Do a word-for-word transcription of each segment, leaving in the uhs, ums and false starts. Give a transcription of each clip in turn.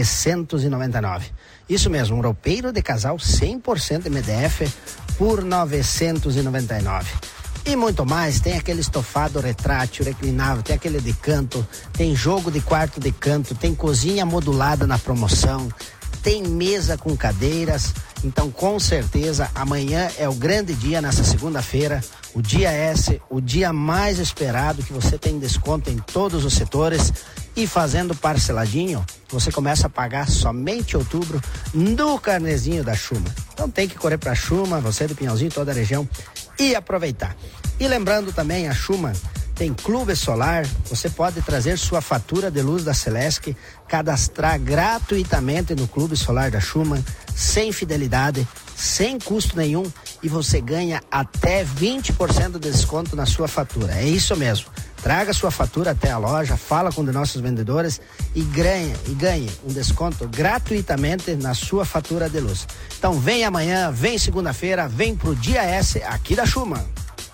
novecentos e noventa e nove. Isso mesmo, um roupeiro de casal cem por cento M D F por novecentos e noventa e nove. E muito mais, tem aquele estofado retrátil, reclinável, tem aquele de canto, tem jogo de quarto de canto, tem cozinha modulada na promoção, tem mesa com cadeiras. Então, com certeza, amanhã é o grande dia, nessa segunda-feira, o dia S, o dia mais esperado, que você tem desconto em todos os setores. E fazendo parceladinho, você começa a pagar somente em outubro no carnezinho da Schuma. Então tem que correr para a Schuma, você do Pinhalzinho, toda a região, e aproveitar. E lembrando também, a Schuma tem clube solar, você pode trazer sua fatura de luz da Celesc, cadastrar gratuitamente no clube solar da Schuma, sem fidelidade, sem custo nenhum, e você ganha até vinte por cento de desconto na sua fatura. É isso mesmo. Traga sua fatura até a loja, fala com um de nossos vendedores e ganhe, e ganhe um desconto gratuitamente na sua fatura de luz. Então vem amanhã, vem segunda-feira, vem pro Dia S aqui da Schuma.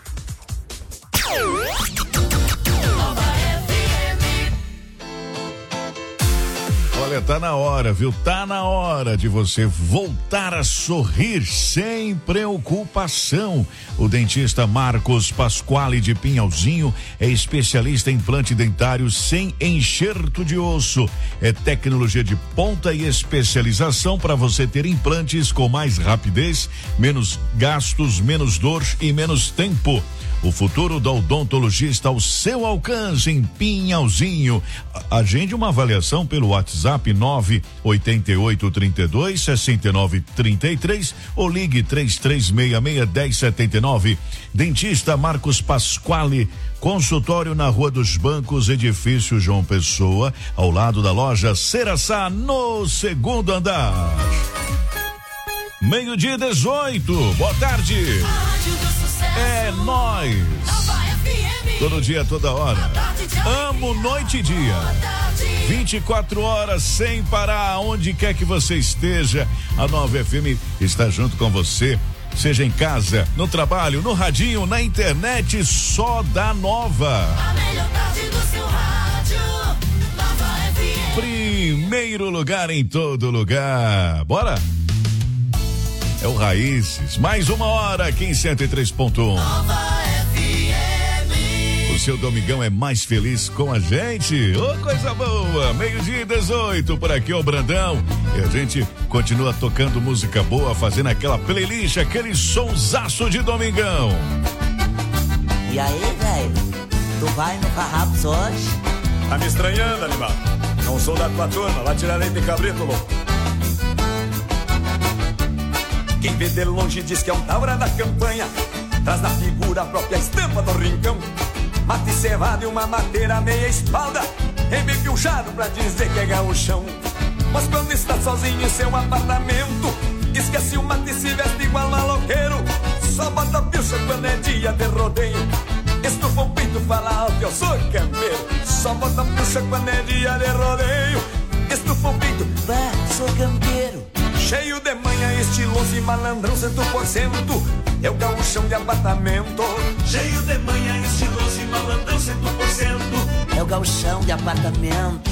Olha, tá na hora, viu? Tá na hora de você voltar a sorrir sem preocupação. O dentista Marcos Pasquale de Pinhalzinho é especialista em implante dentário sem enxerto de osso. É tecnologia de ponta e especialização para você ter implantes com mais rapidez, menos gastos, menos dor e menos tempo. O futuro da odontologia está ao seu alcance em Pinhalzinho. Agende uma avaliação pelo WhatsApp nove oito oito, trinta e dois, sessenta e nove, trinta e três ou ligue três três seis seis, dez setenta e nove. Dentista Marcos Pasquale, consultório na Rua dos Bancos, edifício João Pessoa, ao lado da loja Ceraçá, no segundo andar. Meio-dia e dezoito, boa tarde. É nóis. Todo dia, toda hora. Amo noite e dia. vinte e quatro horas sem parar, onde quer que você esteja. A Nova F M está junto com você. Seja em casa, no trabalho, no radinho, na internet, só da Nova. A melhor tarde do seu rádio, Nova F M. Primeiro lugar em todo lugar. Bora? É o Raízes, mais uma hora aqui em cento e três ponto um. Nova F M. O seu domingão é mais feliz com a gente. Ô, oh, coisa boa, meio-dia e dezoito, por aqui, ô Brandão. E a gente continua tocando música boa, fazendo aquela playlist, aquele sonsaço de domingão. E aí, velho, tu vai no Carrapos hoje? Tá me estranhando, animal? Não sou da tua turma, vai tirar leite de cabrito, louco. Quem vê de longe diz que é um taura da campanha, traz na figura a própria estampa do rincão. Mate cevado e uma mateira meia espalda, é meio que um chado pra dizer que é gaúchão. Mas quando está sozinho em seu apartamento, esquece o mate e se veste igual maloqueiro. Só bota pilcha quando é dia de rodeio, estufa o peito, fala alto, eu sou campeiro. Só bota pilcha quando é dia de rodeio, estufa o peito, bah, sou campeiro. Cheio de manha, estiloso e malandrão, cento por cento. É o gaúchão de apartamento. Cheio de manha, estiloso e malandrão, cento por cento. É o gaúchão de apartamento.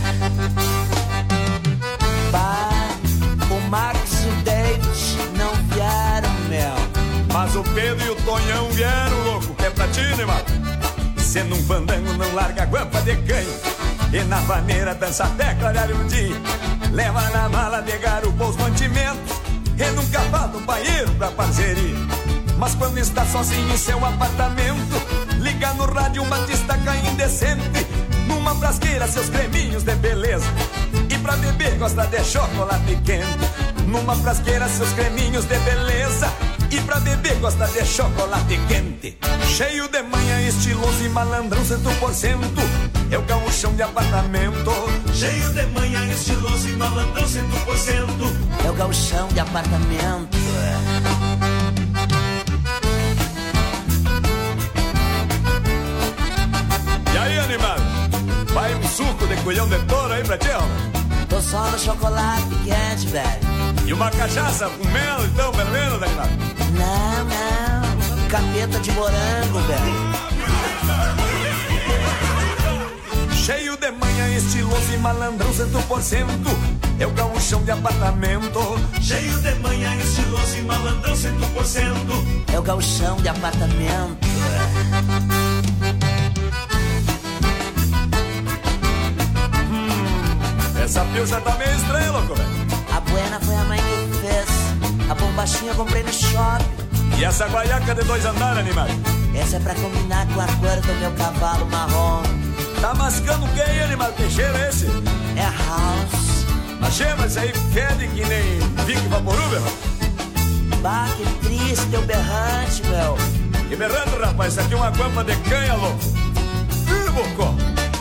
Bah, o Marcos e o David não vieram, meu. Mas o Pedro e o Tonhão vieram, louco, que é pra ti, né, mano? Cê num fandango não larga a guampa de canho, e na vaneira dança até clarear o dia. Leva na mala de garupa os mantimentos, e nunca falta um banheiro pra parceria. Mas quando está sozinho em seu apartamento, liga no rádio uma destaca indecente, numa frasqueira seus creminhos de beleza, e pra beber gosta de chocolate quente. Numa frasqueira seus creminhos de beleza, e pra beber gosta de chocolate quente. Cheio de manha, estiloso e malandrão, cento por cento. É o gaúchão de apartamento. Cheio de manha, estiloso e malandrão, cento por cento. É o gaúchão de apartamento. E aí, animado? Vai um suco de colhão de touro aí pra ti, ó? Tô só no chocolate quente, velho. E uma cachaça com mel, então, pelo menos, animado? Não, não. Capeta de morango, velho. Cheio de manhã, estiloso e malandrão, cento por cento. É o gauchão de apartamento. Cheio de manhã, estiloso e malandrão, cento por cento. É o gauchão de apartamento. Hum, essa pilcha tá meio estranha, louco, velho. A buena foi a mãe que fez. A bombachinha eu comprei no shopping. E essa guaiaca de dois andares, animal? Essa é pra combinar com a cor do meu cavalo marrom. Tá mascando o que aí, animal? Que cheiro é esse? É house. Achei, mas aí fede que nem Vic Vaporub, meu. Bah, que triste, teu berrante, meu. Que berrante, rapaz, isso aqui é uma guampa de canha, louco. Ih, bocó.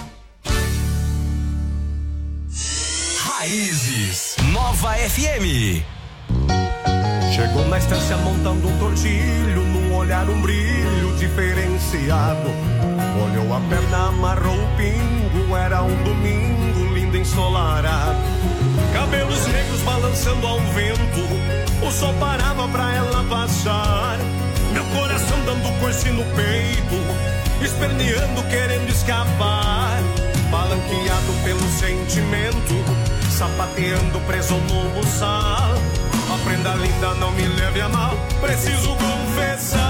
Raízes, Nova F M. Chegou na estância montando um tortilho, num olhar um brilho diferenciado. Olhou a perna, amarrou o pingo, era um domingo lindo ensolarado. Cabelos negros balançando ao vento, o sol parava pra ela passar. Meu coração dando coice no peito, esperneando, querendo escapar. Balanqueado pelo sentimento, sapateando preso no buçal. A prenda linda, não me leve a mal, preciso confessar.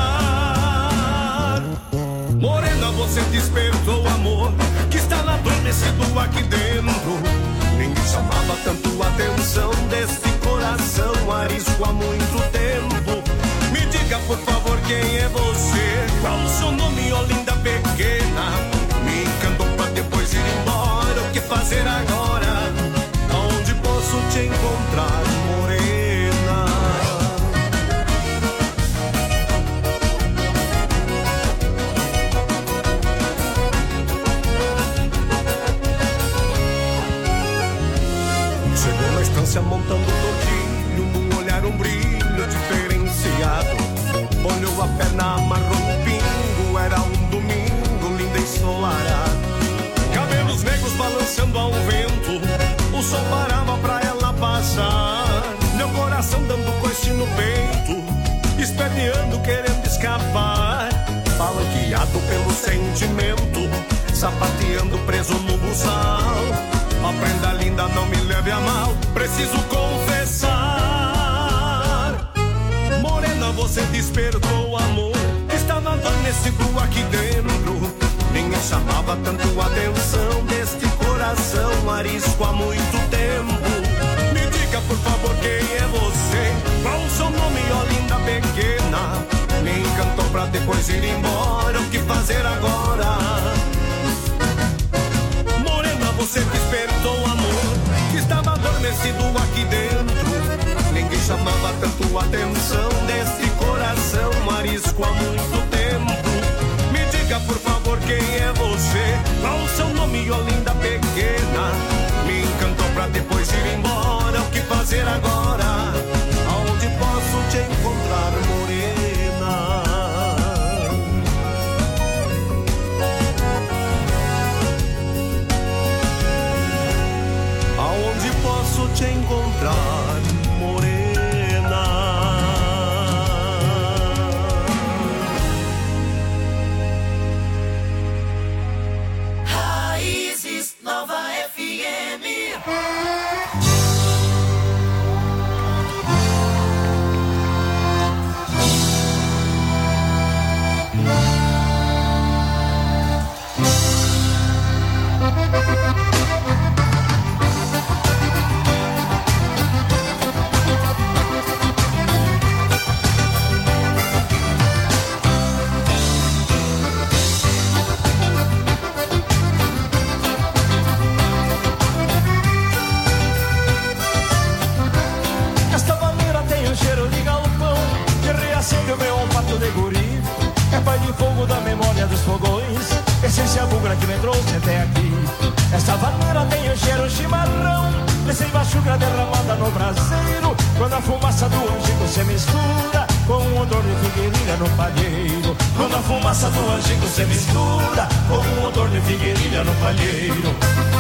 Morena, você despertou o amor que estava adormecido aqui dentro. Ninguém chamava tanto a atenção desse coração arisco há muito tempo. Me diga, por favor, quem é você? Qual o seu nome, ó linda pequena? Me encantou pra depois ir embora. O que fazer agora? Onde posso te encontrar, morena? Chegou na estância montando um tortilho, num olhar um brilho diferenciado. Olhou a perna, amarrou o pingo, era um domingo lindo ensolarado. Cabelos negros balançando ao vento, o sol parava pra ela passar. Meu coração dando coice no peito, esperneando, querendo escapar. Balanqueado pelo sentimento, sapateando preso no buçal. A prenda linda, não me leve a mal, preciso confessar. Morena, você despertou o amor, estava adormecido aqui dentro. Ninguém chamava tanto a atenção deste coração arisco há muito tempo. Me diga, por favor, quem é você? Qual o seu nome, ó linda pequena? Me encantou pra depois ir embora. O que fazer agora? Morena, você despertou o amor que estava adormecido aqui dentro. Ninguém chamava tanto a atenção desse coração arisco há muito tempo. Me diga, por favor, quem é você? Qual o seu nome, ó linda pequena? Me encantou pra depois ir embora. O que fazer agora? Aonde posso te encontrar, morena? Aonde posso te encontrar, morena? Raízes, Nova F M. Esta bandeira tem um cheiro de galpão que reacende o meu olfato de guri. É pai de fogo da memória dos fogões, essência bugra que me trouxe até aqui. Esta bandeira tem um cheiro chimarrão de seiva chucra derramada no braseiro, quando a fumaça do angico se mistura com o odor de figueirilha no palheiro. Quando a fumaça do angico se mistura com o odor de figueirilha no palheiro.